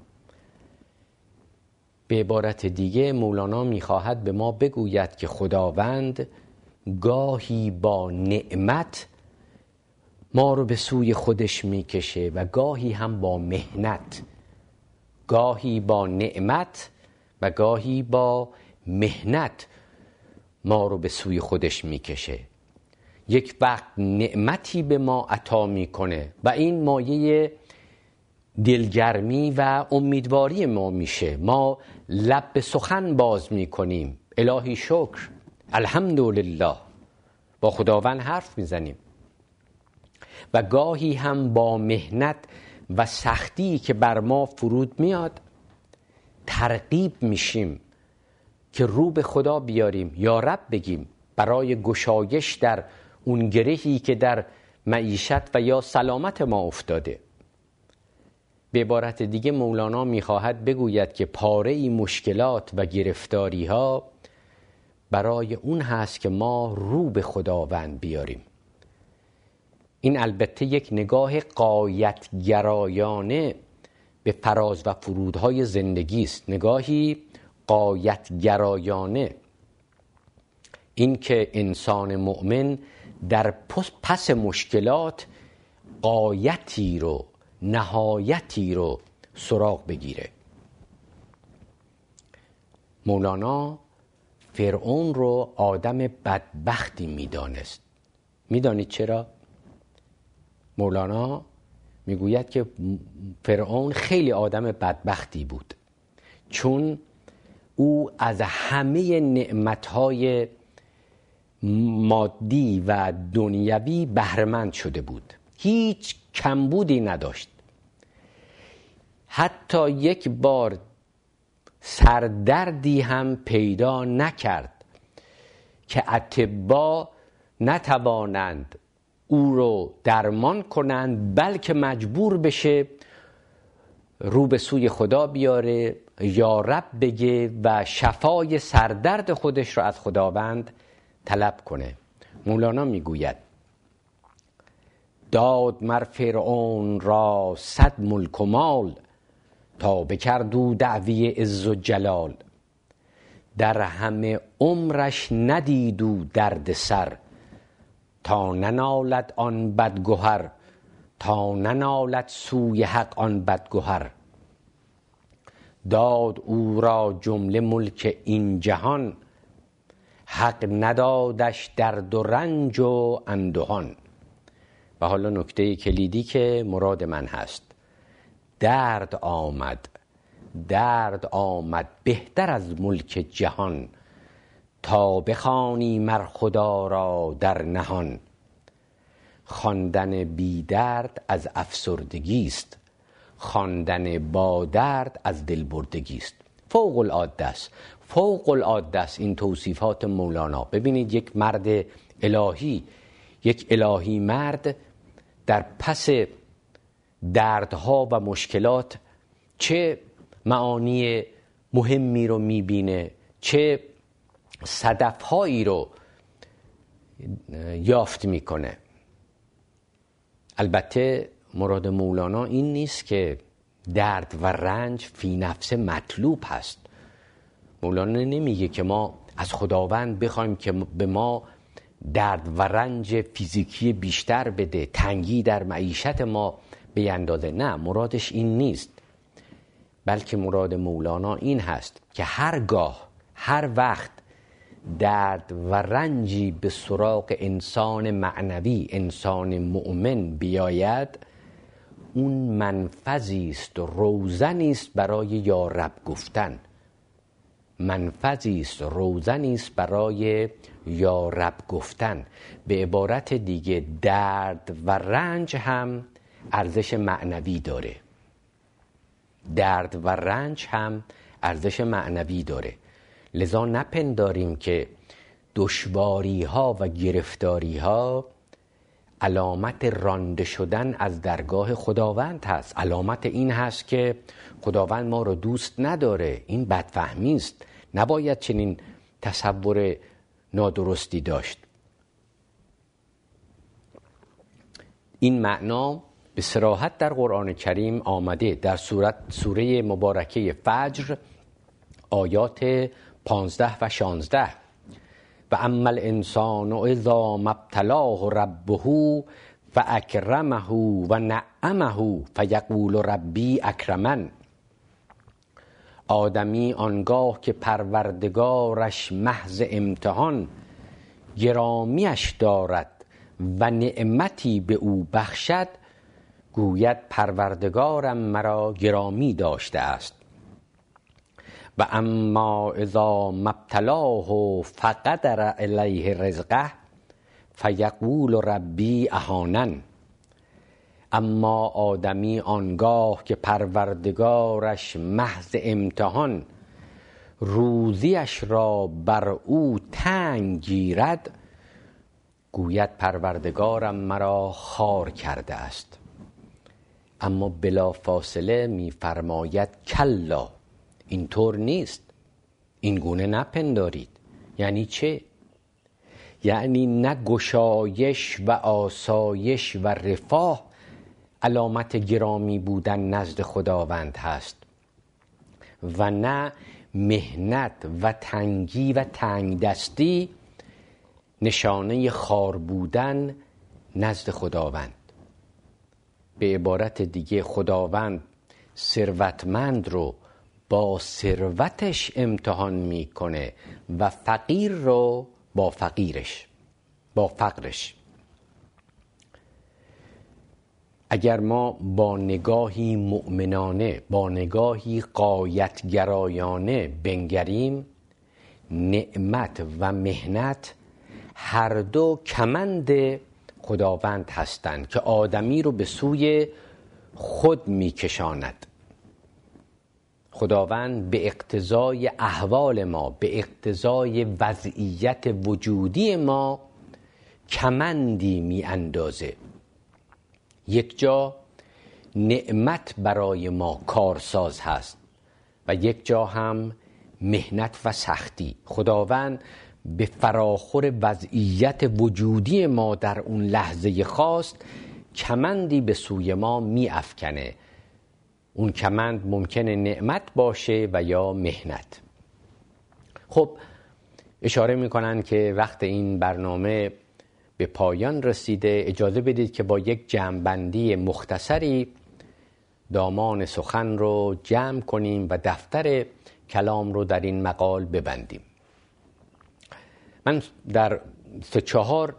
به عبارت دیگه مولانا میخواهد به ما بگوید که خداوند گاهی با نعمت ما رو به سوی خودش میکشه و گاهی هم با محنت. گاهی با نعمت و گاهی با محنت ما رو به سوی خودش میکشه. یک وقت نعمتی به ما عطا میکنه و این مایه دلگرمی و امیدواری ما میشه. ما لب به سخن باز میکنیم، الهی شکر، الحمدلله، با خداوند حرف میزنیم. و گاهی هم با محنت و سختی که بر ما فرود میاد ترغیب میشیم که رو به خدا بیاریم، یا رب بگیم، برای گشایش در اون گرهی که در معیشت و یا سلامت ما افتاده. به عبارت دیگه مولانا میخواهد بگوید که پاره مشکلات و گرفتاری ها برای اون هست که ما رو به خداوند بیاریم. این البته یک نگاه غایت گرایانه به فراز و فرودهای زندگی است، نگاهی غایت گرایانه. این که انسان مؤمن در پس مشکلات غایتی رو، نهایتی رو سراغ بگیره. مولانا فرعون رو آدم بدبختی میدانست. میدانید چرا؟ مولانا میگوید که فرعون خیلی آدم بدبختی بود، چون او از همه نعمتهای مادی و دنیوی بهره‌مند شده بود، هیچ کمبودی نداشت. حتی یک بار سردردی هم پیدا نکرد که اطباء نتوانند او رو درمان کنند، بلکه مجبور بشه رو به سوی خدا بیاره، یا رب بگه و شفای سردرد خودش رو از خداوند طلب کنه. مولانا میگوید داد مر فرعون را صد ملک و مال، تا بکردو دعوی عز و جلال. در همه عمرش ندیدو درد سر، تا ننالد آن بدگهر، تا ننالد سوی حق آن بدگهر. داد او را جمله ملک این جهان، حق ندادش درد و رنج و اندوهان. و حالا نکته کلیدی که مراد من هست، درد آمد، درد آمد بهتر از ملک جهان، تا بخوانی مر خدا را در نهان. خواندن بی درد از افسردگی است، خواندن با درد از دلبردگی است. فوق العاده است، فوق العاده است این توصیفات مولانا. ببینید یک مرد الهی یک الهی مرد در پس دردها و مشکلات چه معانی مهمی رو میبینه، چه صدفهایی رو یافت میکنه. البته مراد مولانا این نیست که درد و رنج فی نفس مطلوب هست. مولانا نمیگه که ما از خداوند بخوایم که به ما درد و رنج فیزیکی بیشتر بده، تنگی در معیشت ما بیندازه. نه، مرادش این نیست، بلکه مراد مولانا این هست که هرگاه، هر وقت درد و رنجی به سراغ انسان معنوی، انسان مؤمن بیاید، اون منفذی است، روزنی است برای یا رب گفتن، منفذی است، روزنی است برای یا رب گفتن. به عبارت دیگه درد و رنج هم ارزش معنوی داره، درد و رنج هم ارزش معنوی داره. لذا نپنداریم که دشواری ها و گرفتاری ها علامت رانده شدن از درگاه خداوند هست، علامت این هست که خداوند ما رو دوست نداره. این بدفهمی است، نباید چنین تصور نادرستی داشت. این معنا به صراحت در قرآن کریم آمده در سورت سوره مبارکه فجر آیات پانزده و شانزده: و اما الانسان اذا ما ابتلاه ربه فاکرمه و نعمه فیقول ربی اکرمن. آدمی آنگاه که پروردگارش محض امتحان گرامیش دارد و نعمتی به او بخشد، گوید پروردگارم مرا گرامی داشته است. و اما اذا ما ابتلاه فقدر علیه رزقه فیقول ربی اهانن. اما آدمی آنگاه که پروردگارش محض امتحان روزیش را بر او تنگ گیرد، گوید پروردگارم مرا خوار کرده است. اما بلا فاصله می فرماید کلا، اینطور نیست، این گونه نپندارید. یعنی چه؟ یعنی نه گشایش و آسایش و رفاه علامت گرامی بودن نزد خداوند هست و نه مهنت و تنگی و تنگ دستی نشانه خوار بودن نزد خداوند. به عبارت دیگه خداوند ثروتمند رو با ثروتش امتحان میکنه و فقیر رو با فقیرش، با فقرش. اگر ما با نگاهی مؤمنانه، با نگاهی غایت گرایانه بنگریم، نعمت و مهنت هر دو کمند خداوند هستند که آدمی رو به سوی خود میکشاند. خداوند به اقتضای احوال ما، به اقتضای وضعیت وجودی ما کمندی می اندازه. یک جا نعمت برای ما کارساز هست و یک جا هم مهنت و سختی. خداوند به فراخور وضعیت وجودی ما در اون لحظه خاص کمندی به سوی ما می افکنه. اون کمند ممکنه نعمت باشه و یا مهنت. خب اشاره میکنن که وقت این برنامه به پایان رسیده. اجازه بدید که با یک جمع‌بندی مختصری دامان سخن رو جمع کنیم و دفتر کلام رو در این مقال ببندیم. من در سه چهار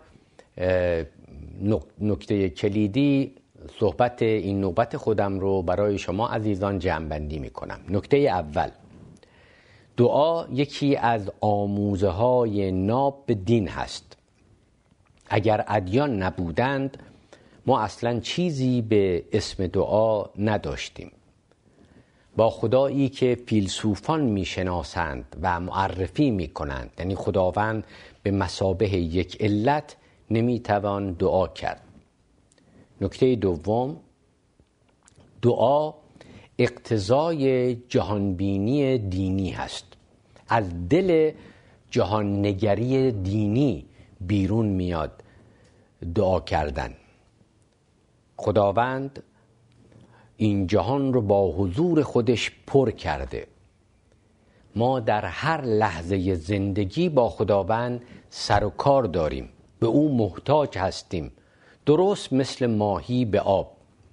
نکته کلیدی صحبت این نوبت خودم رو برای شما عزیزان جمع‌بندی میکنم. نکته اول، دعا یکی از آموزه های ناب دین هست. اگر ادیان نبودند ما اصلا چیزی به اسم دعا نداشتیم. با خدایی که فیلسوفان میشناسند و معرفی میکنند، یعنی خداوند به مثابه یک علت نمیتوان دعا کرد. نکته دوم، دعا اقتضای جهانبینی دینی هست. از دل جهاننگری دینی بیرون میاد دعا کردن. خداوند این جهان رو با حضور خودش پر کرده. ما در هر لحظه زندگی با خداوند سر و کار داریم، به او محتاج هستیم، درست مثل ماهی به آب.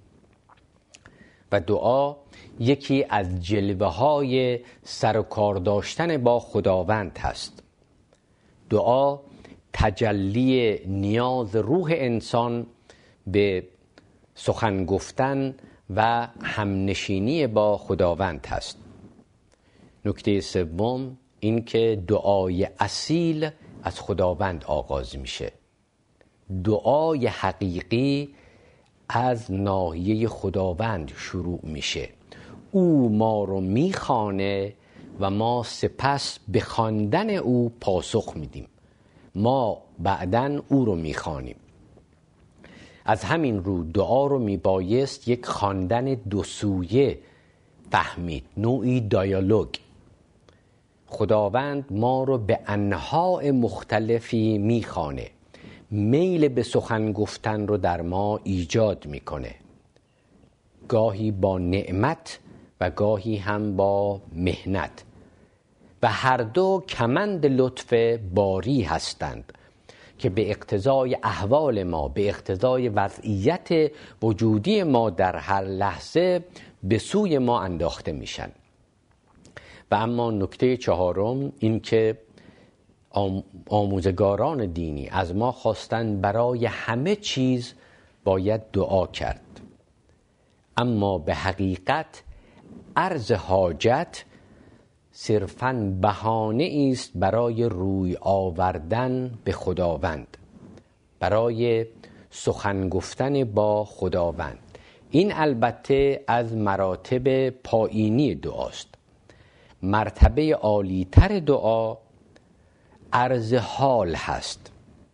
و دعا یکی از جلوه های سر و کار داشتن با خداوند هست. دعا تجلی نیاز روح انسان به سخن گفتن و همنشینی با خداوند هست. نکته سوم این که دعای اصیل از خداوند آغاز میشه. دعای حقیقی از ناحیه خداوند شروع میشه. او ما رو میخوانه و ما سپس به خواندن او پاسخ میدیم. ما بعداً او رو میخوانیم. از همین رو دعا رو میبایست یک خواندن دو سویه فهمید، نوعی دیالوگ. خداوند ما رو به انواع مختلفی میخوانه، میل به سخن گفتن رو در ما ایجاد میکنه، گاهی با نعمت و گاهی هم با محنت، و هر دو کمند لطف باری هستند که به اقتضای احوال ما، به اقتضای وضعیت وجودی ما در هر لحظه به سوی ما انداخته میشن. و اما نکته چهارم این که آموزگاران دینی از ما خواستند برای همه چیز باید دعا کرد، اما به حقیقت عرض حاجت صرفاً بهانه است برای روی آوردن به خداوند، برای سخن گفتن با خداوند. این البته از مراتب پایینی دعاست. مرتبه عالی‌تر دعا عرض حال هست.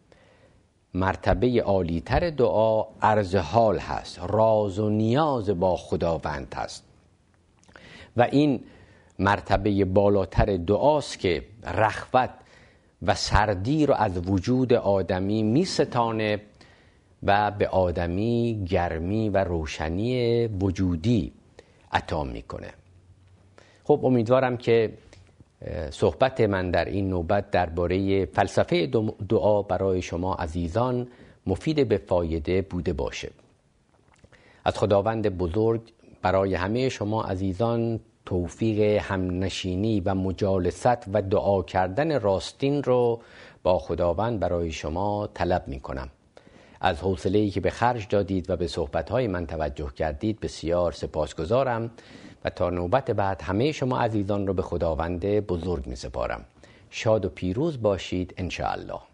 مرتبه عالی‌تر دعا عرض حال هست، راز و نیاز با خداوند هست. و این مرتبه بالاتر دعاست که رخوت و سردی رو از وجود آدمی می ستانه و به آدمی گرمی و روشنی وجودی عطا میکنه. خب امیدوارم که صحبت من در این نوبت درباره فلسفه دعا برای شما عزیزان مفید به فایده بوده باشه. از خداوند بزرگ برای همه شما عزیزان توفیق همنشینی و مجالست و دعا کردن راستین رو با خداوند برای شما طلب می کنم. از حوصله‌ای که به خرج دادید و به صحبت‌های من توجه کردید بسیار سپاسگزارم و تا نوبت بعد همه شما عزیزان رو به خداوند بزرگ می سپارم. شاد و پیروز باشید انشاءالله.